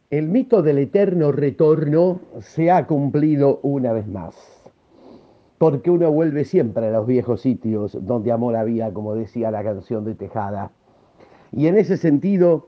El mito del eterno retorno se ha cumplido una vez más, porque uno vuelve siempre a los viejos sitios donde amor había, como decía la canción de Tejada. Y en ese sentido,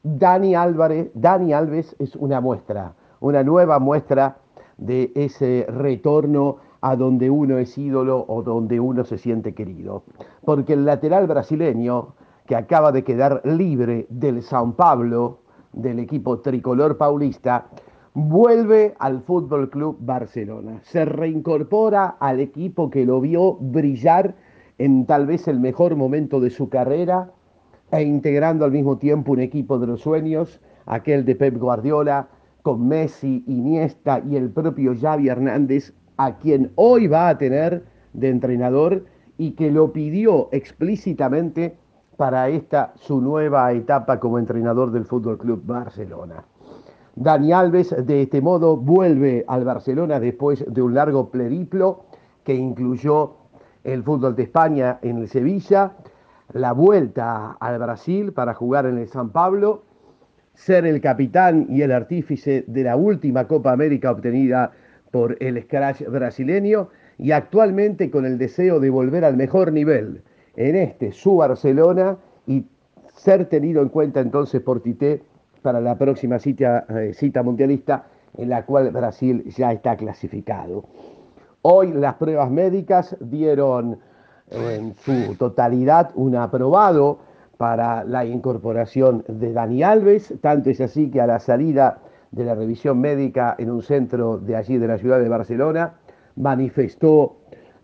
Dani Alves es una muestra, una nueva muestra de ese retorno a donde uno es ídolo o donde uno se siente querido. Porque el lateral brasileño, que acaba de quedar libre del São Paulo, del equipo tricolor paulista, vuelve al Fútbol Club Barcelona. Se reincorpora al equipo que lo vio brillar en tal vez el mejor momento de su carrera e integrando al mismo tiempo un equipo de los sueños, aquel de Pep Guardiola, con Messi, Iniesta y el propio Xavi Hernández, a quien hoy va a tener de entrenador y que lo pidió explícitamente para esta su nueva etapa como entrenador del Fútbol Club Barcelona. Dani Alves de este modo vuelve al Barcelona después de un largo periplo que incluyó el fútbol de España en el Sevilla, la vuelta al Brasil para jugar en el San Pablo, ser el capitán y el artífice de la última Copa América obtenida por el Scratch brasileño y actualmente con el deseo de volver al mejor nivel en este su Barcelona y ser tenido en cuenta entonces por Tite para la próxima cita mundialista en la cual Brasil ya está clasificado. Hoy las pruebas médicas dieron en su totalidad un aprobado para la incorporación de Dani Alves, tanto es así que a la salida de la revisión médica en un centro de allí de la ciudad de Barcelona, manifestó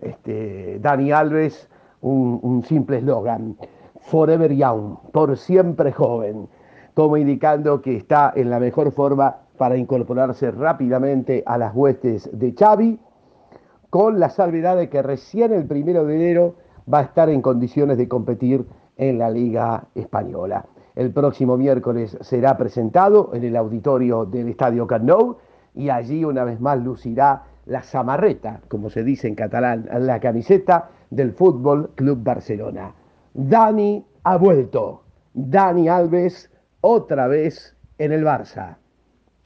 Dani Alves un simple eslogan, Forever Young, por siempre joven, como indicando que está en la mejor forma para incorporarse rápidamente a las huestes de Xavi, con la salvedad de que recién el 1 de enero va a estar en condiciones de competir en la Liga Española. El próximo miércoles será presentado en el auditorio del Estadio Camp Nou y allí una vez más lucirá la samarreta, como se dice en catalán, la camiseta del Fútbol Club Barcelona. Dani ha vuelto. Dani Alves otra vez en el Barça.